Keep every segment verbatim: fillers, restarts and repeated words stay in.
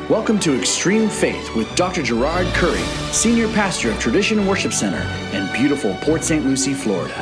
Welcome to Extreme Faith with Doctor Gerard Curry, Senior Pastor of Tradition Worship Center in beautiful Port Saint Lucie, Florida.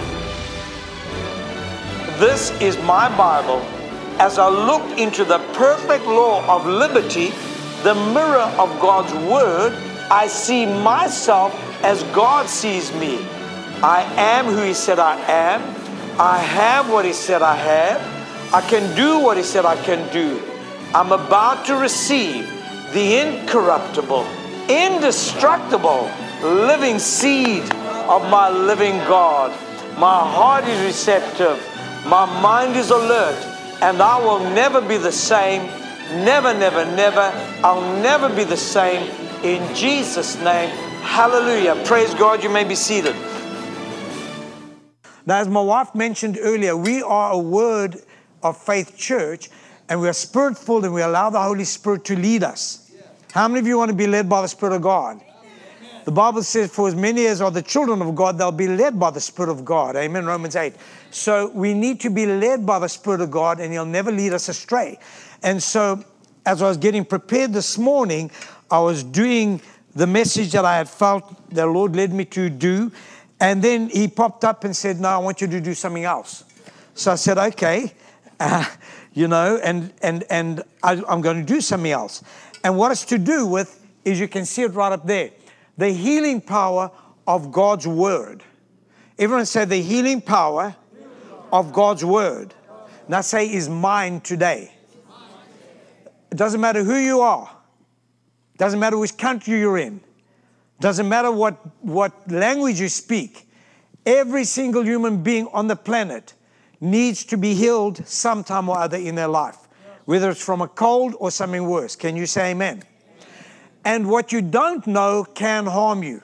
This is my Bible. As I look into the perfect law of liberty, the mirror of God's Word, I see myself as God sees me. I am who He said I am. I have what He said I have. I can do what He said I can do. I'm about to receive the incorruptible, indestructible, living seed of my living God. My heart is receptive. My mind is alert. And I will never be the same. Never, never, never. I'll never be the same. In Jesus' name, hallelujah. Praise God. You may be seated. Now, as my wife mentioned earlier, we are a Word of Faith church, and we are Spirit-filled, and we allow the Holy Spirit to lead us. How many of you want to be led by the Spirit of God? The Bible says, for as many as are the children of God, they'll be led by the Spirit of God. Amen, Romans eight. So we need to be led by the Spirit of God, and He'll never lead us astray. And so as I was getting prepared this morning, I was doing the message that I had felt the Lord led me to do. And then He popped up and said, no, I want you to do something else. So I said, okay, uh, you know, and, and, and I, I'm going to do something else. And what it's to do with is, you can see it right up there, the healing power of God's Word. Everyone say the healing power of God's Word. Now say, is mine today. It doesn't matter who you are. It doesn't matter which country you're in. It doesn't matter what, what language you speak. Every single human being on the planet needs to be healed sometime or other in their life, whether it's from a cold or something worse. Can you say amen? And what you don't know can harm you.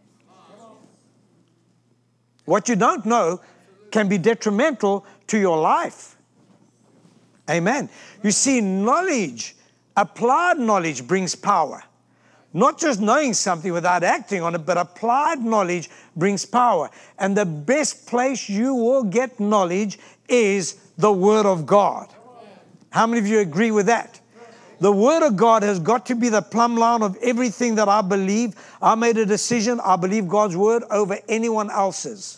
What you don't know can be detrimental to your life. Amen. You see, knowledge, applied knowledge brings power. Not just knowing something without acting on it, but applied knowledge brings power. And the best place you will get knowledge is the Word of God. How many of you agree with that? The Word of God has got to be the plumb line of everything that I believe. I made a decision. I believe God's Word over anyone else's.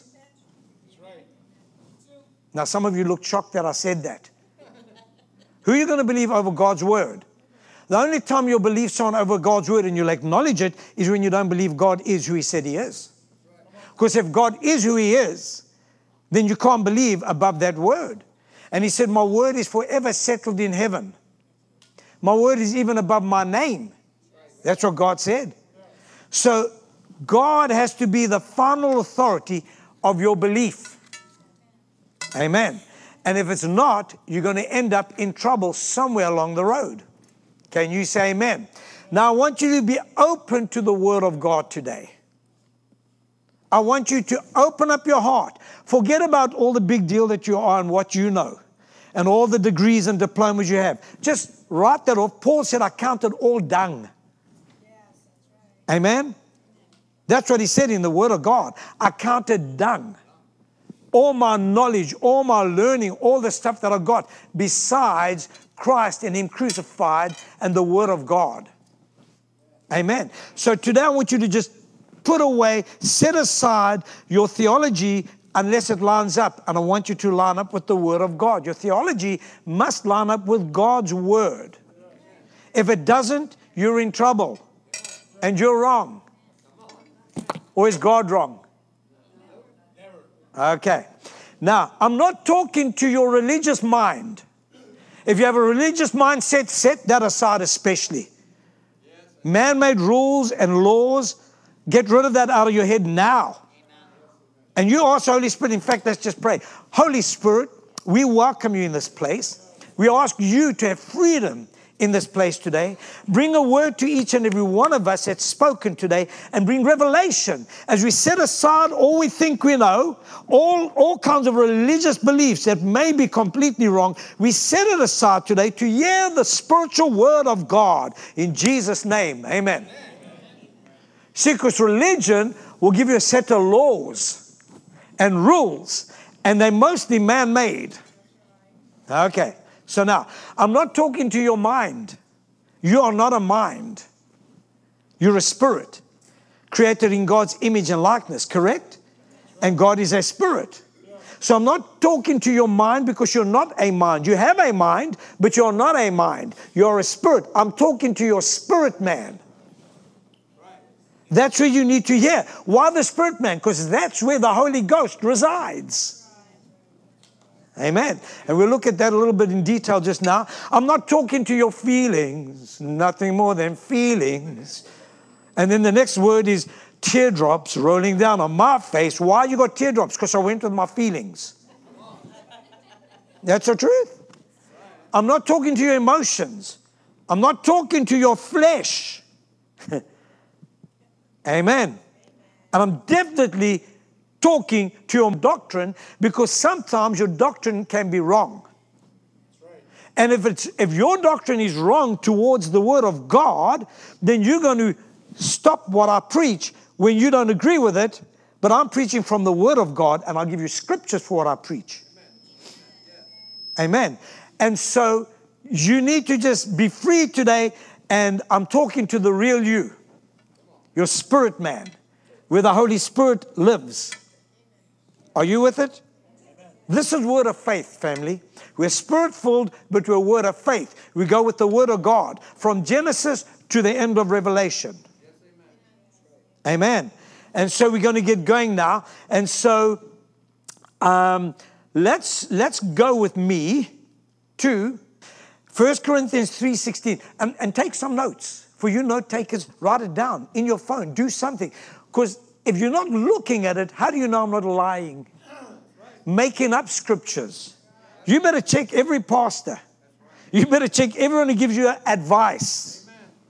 Now, some of you look shocked that I said that. Who are you going to believe over God's Word? The only time you'll believe someone over God's Word and you'll acknowledge it is when you don't believe God is who He said He is. Because if God is who He is, then you can't believe above that Word. And He said, my Word is forever settled in heaven. My Word is even above my name. That's what God said. So God has to be the final authority of your belief. Amen. And if it's not, you're going to end up in trouble somewhere along the road. Can you say amen? Now, I want you to be open to the Word of God today. I want you to open up your heart. Forget about all the big deal that you are and what you know and all the degrees and diplomas you have. Just write that off. Paul said, I counted all dung. Yes, that's right. Amen? That's what he said in the Word of God. I counted dung. All my knowledge, all my learning, all the stuff that I got besides Christ and Him crucified and the Word of God. Amen. So today I want you to just put away, set aside your theology unless it lines up. And I want you to line up with the Word of God. Your theology must line up with God's Word. If it doesn't, you're in trouble. And you're wrong. Or is God wrong? Okay. Now, I'm not talking to your religious mind. If you have a religious mindset, set that aside especially. Man-made rules and laws, get rid of that out of your head now. And you ask Holy Spirit, in fact, let's just pray. Holy Spirit, we welcome you in this place. We ask you to have freedom in this place today. Bring a word to each and every one of us that's spoken today, and bring revelation as we set aside all we think we know, all, all kinds of religious beliefs that may be completely wrong. We set it aside today to hear the spiritual Word of God in Jesus' name. Amen. See, because religion will give you a set of laws and rules, and they're mostly man-made. Okay. So now, I'm not talking to your mind. You are not a mind. You're a spirit, created in God's image and likeness, correct? And God is a spirit. So I'm not talking to your mind because you're not a mind. You have a mind, but you're not a mind. You're a spirit. I'm talking to your spirit man. That's where you need to hear. Why the spirit man? Because that's where the Holy Ghost resides. Amen. And we'll look at that a little bit in detail just now. I'm not talking to your feelings, nothing more than feelings. And then the next word is teardrops rolling down on my face. Why you got teardrops? Because I went with my feelings. That's the truth. I'm not talking to your emotions. I'm not talking to your flesh. Amen. And I'm definitely talking to your doctrine, because sometimes your doctrine can be wrong. And if it's if your doctrine is wrong towards the Word of God, then you're going to stop what I preach when you don't agree with it. But I'm preaching from the Word of God, and I'll give you scriptures for what I preach. Amen. And so you need to just be free today, and I'm talking to the real you, your spirit man, where the Holy Spirit lives. Are you with it? This is word of faith, family. We're spirit-filled, but we're word of faith. We go with the Word of God from Genesis to the end of Revelation. Amen. And so we're going to get going now. And so um, let's let's go with me to First Corinthians three sixteen. And, and take some notes. For you note takers, write it down in your phone. Do something. Because if you're not looking at it, how do you know I'm not lying? Making up scriptures. You better check every pastor. You better check everyone who gives you advice.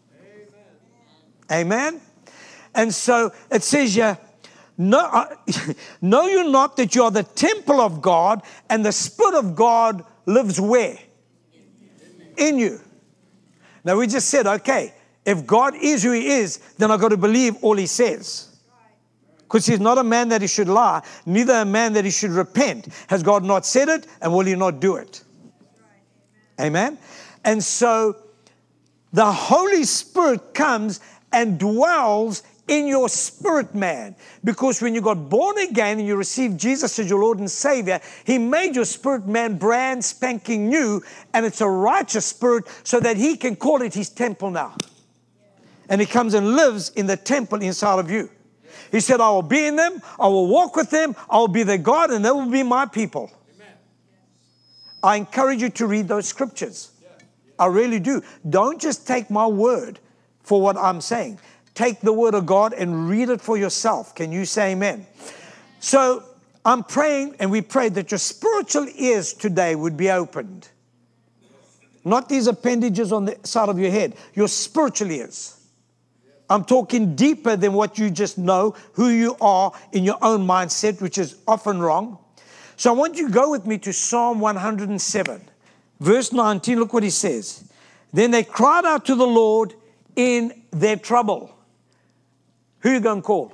Amen. And so it says here, no, uh, know you not that you are the temple of God, and the Spirit of God lives where? In you. Now we just said, okay, if God is who He is, then I've got to believe all He says. Because He's not a man that He should lie, neither a man that He should repent. Has God not said it, and will He not do it? Amen. And so the Holy Spirit comes and dwells in your spirit man. Because when you got born again and you received Jesus as your Lord and Savior, He made your spirit man brand spanking new, and it's a righteous spirit, so that He can call it His temple now. And He comes and lives in the temple inside of you. He said, I will be in them, I will walk with them, I will be their God, and they will be my people. Amen. I encourage you to read those scriptures. Yeah. Yeah. I really do. Don't just take my word for what I'm saying. Take the Word of God and read it for yourself. Can you say amen? So I'm praying, and we prayed that your spiritual ears today would be opened. Not these appendages on the side of your head. Your spiritual ears. I'm talking deeper than what you just know, who you are in your own mindset, which is often wrong. So I want you to go with me to Psalm one hundred seven. Verse nineteen, look what he says. Then they cried out to the Lord in their trouble. Who are you going to call?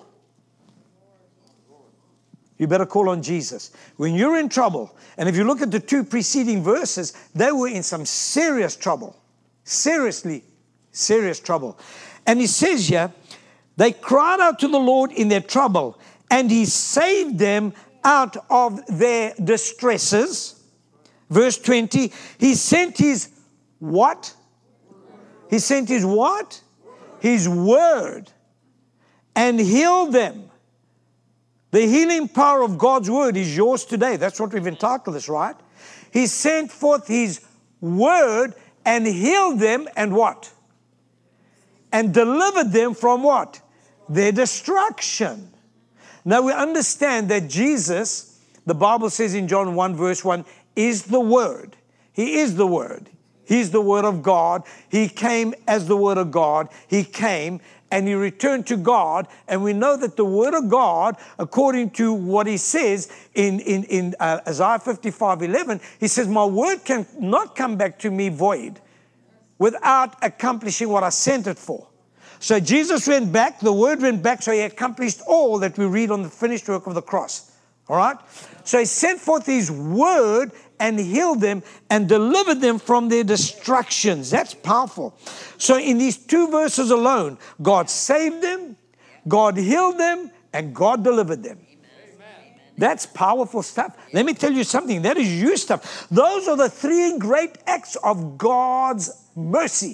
You better call on Jesus. When you're in trouble, and if you look at the two preceding verses, they were in some serious trouble. Seriously, serious trouble. And he says here, they cried out to the Lord in their trouble, and He saved them out of their distresses. Verse twenty, He sent His what? He sent His what? His word, and healed them. The healing power of God's word is yours today. That's what we've entitled this, right? He sent forth His word and healed them, and what? And delivered them from what? Their destruction. Now we understand that Jesus, the Bible says in John one verse one, is the Word. He is the Word. He's the Word of God. He came as the Word of God. He came and He returned to God. And we know that the Word of God, according to what He says in, in, in uh, Isaiah fifty-five eleven, He says, my word can not come back to me void, without accomplishing what I sent it for. So Jesus went back, the word went back, so He accomplished all that we read on the finished work of the cross. All right? So He sent forth His word and healed them and delivered them from their destructions. That's powerful. So in these two verses alone, God saved them, God healed them, and God delivered them. That's powerful stuff. Let me tell you something. That is you stuff. Those are the three great acts of God's mercy.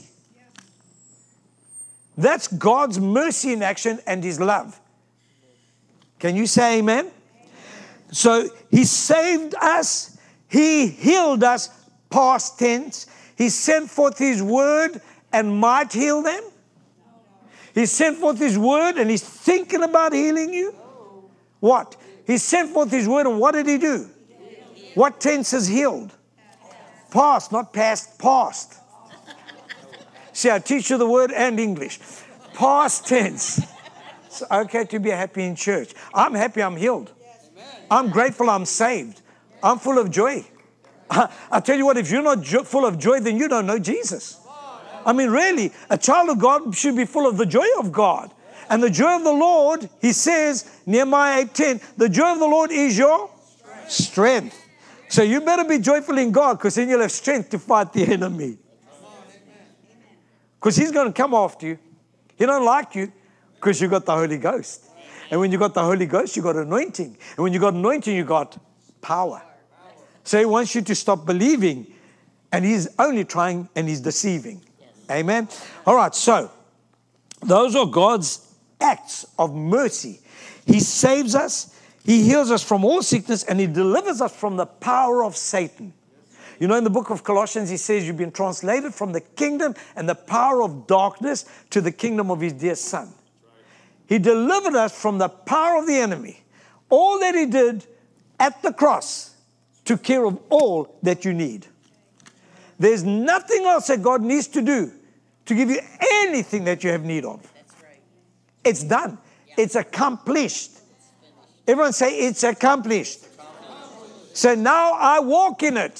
That's God's mercy in action and His love. Can you say amen? So He saved us. He healed us, past tense. He sent forth His word and might heal them. He sent forth His word and He's thinking about healing you. What? He sent forth His word, and what did He do? What tense is healed? Past, not past, past. See, I teach you the word and English. Past tense. It's okay to be happy in church. I'm happy I'm healed. I'm grateful I'm saved. I'm full of joy. I tell you what, if you're not jo- full of joy, then you don't know Jesus. I mean, really, a child of God should be full of the joy of God. And the joy of the Lord, He says, Nehemiah eight ten, the joy of the Lord is your strength. strength. So you better be joyful in God, because then you'll have strength to fight the enemy. Because He's going to come after you. He don't like you because you got the Holy Ghost. And when you got the Holy Ghost, you got anointing. And when you got anointing, you got power. So He wants you to stop believing. And He's only trying and He's deceiving. Amen. All right, so those are God's acts of mercy. He saves us, He heals us from all sickness, and He delivers us from the power of Satan. You know, in the book of Colossians, he says you've been translated from the kingdom and the power of darkness to the kingdom of His dear Son. He delivered us from the power of the enemy. All that He did at the cross took care of all that you need. There's nothing else that God needs to do to give you anything that you have need of. It's done. It's accomplished. Everyone say, it's accomplished. So now I walk in it.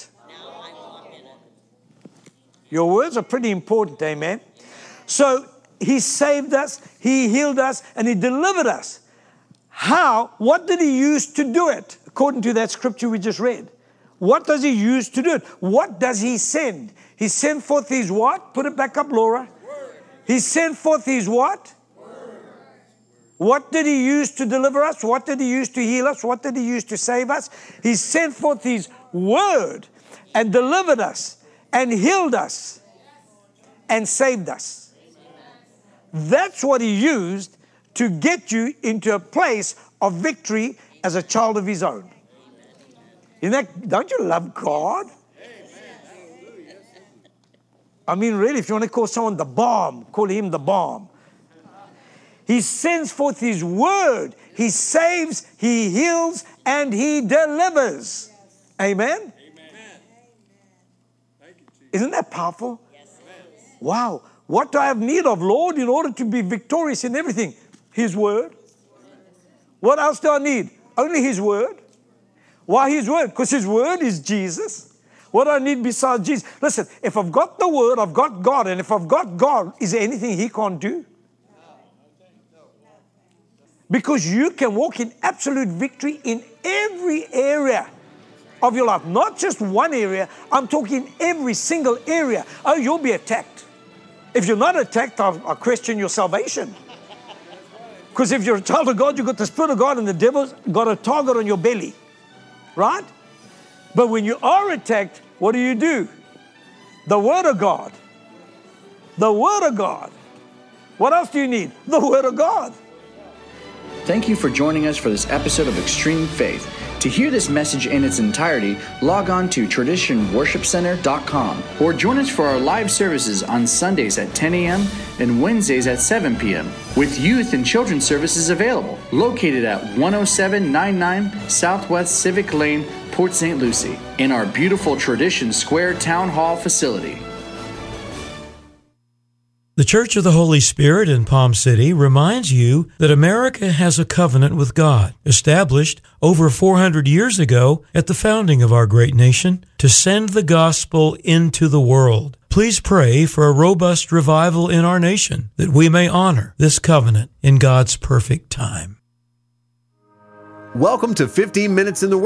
Your words are pretty important, amen? So He saved us, He healed us, and He delivered us. How? What did He use to do it? According to that scripture we just read. What does He use to do it? What does He send? He sent forth His what? Put it back up, Laura. He sent forth His what? What did He use to deliver us? What did He use to heal us? What did He use to save us? He sent forth His word and delivered us and healed us and saved us. That's what He used to get you into a place of victory as a child of His own. Isn't that, don't you love God? I mean, really, if you want to call someone the bomb, call Him the bomb. He sends forth His word. He saves, He heals, and He delivers. Amen? Amen. Isn't that powerful? Yes. Wow. What do I have need of, Lord, in order to be victorious in everything? His word. What else do I need? Only His word. Why His word? Because His word is Jesus. What do I need besides Jesus? Listen, if I've got the word, I've got God. And if I've got God, is there anything He can't do? Because you can walk in absolute victory in every area of your life. Not just one area. I'm talking every single area. Oh, you'll be attacked. If you're not attacked, I'll, I'll question your salvation. Because if you're a child of God, you've got the Spirit of God, and the devil's got a target on your belly. Right? But when you are attacked, what do you do? The Word of God. The Word of God. What else do you need? The Word of God. Thank you for joining us for this episode of Extreme Faith. To hear this message in its entirety, log on to tradition worship center dot com or join us for our live services on Sundays at ten a.m. and Wednesdays at seven p.m. with youth and children's services available, located at one oh seven ninety-nine Southwest Civic Lane, Port Saint Lucie, in our beautiful Tradition Square Town Hall facility. The Church of the Holy Spirit in Palm City reminds you that America has a covenant with God, established over four hundred years ago at the founding of our great nation, to send the gospel into the world. Please pray for a robust revival in our nation, that we may honor this covenant in God's perfect time. Welcome to fifteen minutes in the Word.